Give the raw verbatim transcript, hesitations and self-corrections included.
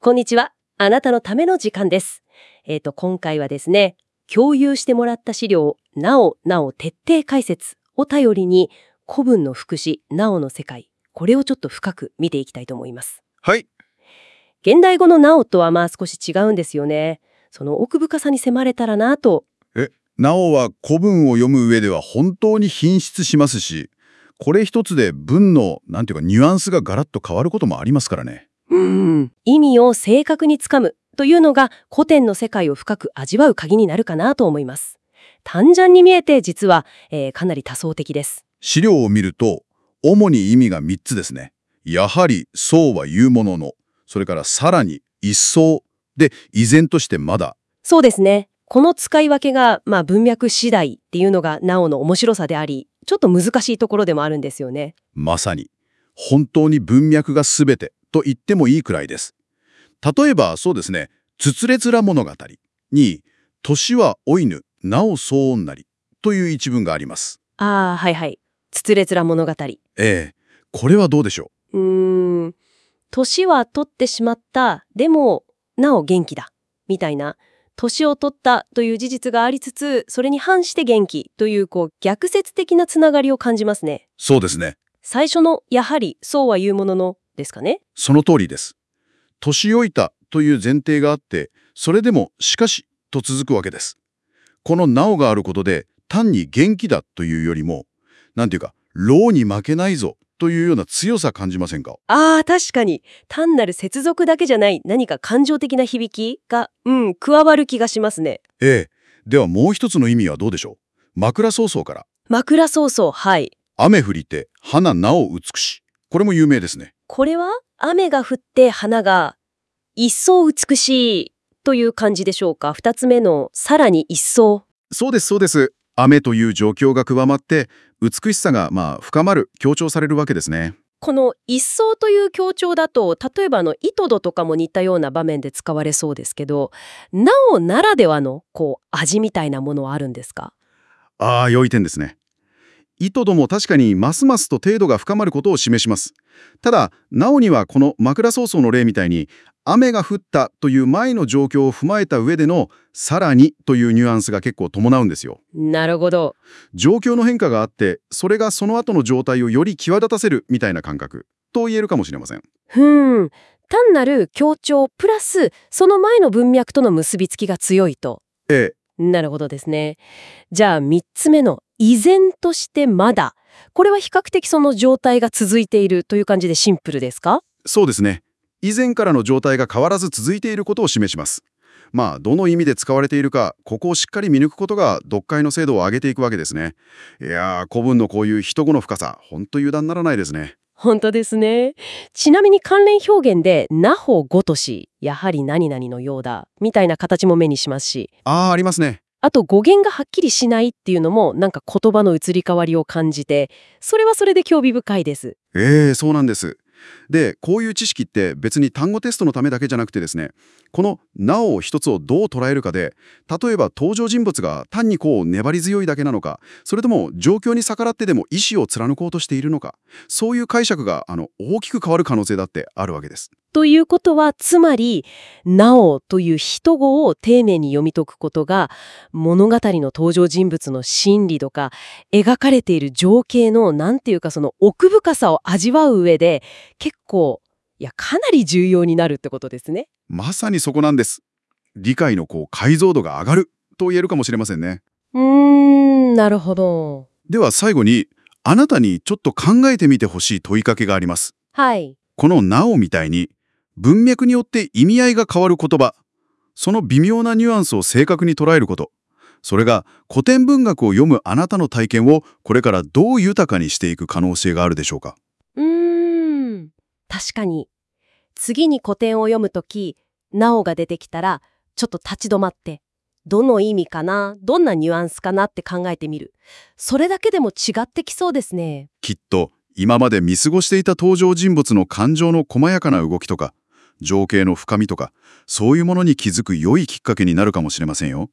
こんにちは。あなたのための時間です。えっと、今回はですね、共有してもらった資料、なおなお徹底解説を頼りに、古文の副詞、なおの世界、これをちょっと深く見ていきたいと思います。 はい。 現代語のなおとはまあ少し違うんですよね。その奥深さに迫れたらなと。 え、なおは古文を読む上では本当に品質しますし、これ一つで文の、なんていうか、ニュアンスがガラッと変わることもありますからね。 うーん、意味を正確につかむというのが古典の世界を深く味わう鍵になるかなと思います。単純に見えて実は、えーかなり多層的です。 資料を見ると、主に意味がみっつですね。やはり、そうは言うものの、それからさらに、一層、で、依然としてまだ。 そうですね。この使い分けが、まあ、文脈次第っていうのがなおの面白さであり、ちょっと難しいところでもあるんですよね。 まさに、本当に文脈が全てと言ってもいいくらいです。例えば、そうですね、つつれ面物語に、年は老いぬ、なおそうなりという一文があります。 ああ、はいはい。つつれ面物語。 ええ、これはどうでしょうーん。年は取ってしまった、でも、なお元気だ。みたいな。年を取ったという事実がありつつ、それに反して元気という、こう、逆説的なつながりを感じますね。 う。そうですね。 最初の、やはり、そうは言うものの、ですかね。 その通りです。年老いたという前提があって、それでもしかしと続くわけです。このなおがあることで、単に元気だというよりも、なんていうか、老に負けないぞというような強さ感じませんか？ ああ、確かに。単なる接続だけじゃない何か感情的な響きが、うん、加わる気がしますね。 ええ。ではもう一つの意味はどうでしょう？枕草子から。 枕草子、はい。 雨降りて花なお美し。これも有名ですね。 これは雨が降って花が一層美しいという感じでしょうか。二つ目のさらに一層。 そうです、そうです。雨という状況が加わって、美しさがまあ深まる、強調されるわけですね。 この一層という強調だと、例えばあの糸戸とかも似たような場面で使われそうですけど、なおならではのこう味みたいなものはあるんですか？ ああ、良い点ですね。意図度も確かにますますと程度が深まることを示します。ただ、なおにはこの枕草子の例みたいに、雨が降ったという前の状況を踏まえた上でのさらにというニュアンスが結構伴うんですよ。 なるほど。 状況の変化があって、それがその後の状態をより際立たせるみたいな感覚と言えるかもしれません。 ふーん。単なる強調プラスその前の文脈との結びつきが強いと。 ええ、 なるほどですね。じゃあみっつめの依然としてまだ。これは比較的その状態が続いているという感じでシンプルですか？ そうですね。以前からの状態が変わらず続いていることを示します。まあ、どの意味で使われているか、ここをしっかり見抜くことが読解の精度を上げていくわけですね。いやー、古文のこういう一語の深さ、ほんと油断ならないですね。 本当ですね。ちなみに関連表現でなほごとし、やはり何々のようだみたいな形も目にしますし、 ああ、ありますね。 あと語源がはっきりしないっていうのもなんか言葉の移り変わりを感じて、それはそれで興味深いです。 ええ、そうなんです。で、こういう知識って別に単語テストのためだけじゃなくてですね、このなお一つをどう捉えるかで、例えば登場人物が単にこう粘り強いだけなのか、それとも状況に逆らってでも意思を貫こうとしているのか、そういう解釈があの大きく変わる可能性だってあるわけです。 ということはつまりなおという一語を丁寧に読み解くことが物語の登場人物の心理とか描かれている情景のなんていうかその奥深さを味わう上で結構いやかなり重要になるってことですね。 まさにそこなんです。理解のこう解像度が上がると言えるかもしれませんね。 うーん、なるほど。 では最後に、あなたにちょっと考えてみてほしい問いかけがあります。 はい。 このなおみたいに、文脈によって意味合いが変わる言葉、その微妙なニュアンスを正確に捉えること、それが古典文学を読むあなたの体験をこれからどう豊かにしていく可能性があるでしょうか。 うーん。確かに。次に古典を読むとき、なおが出てきたら、ちょっと立ち止まって、どの意味かな、どんなニュアンスかなって考えてみる。それだけでも違ってきそうですね。 きっと今まで見過ごしていた登場人物の感情の細やかな動きとか、情景の深みとか、そういうものに気づく良いきっかけになるかもしれませんよ。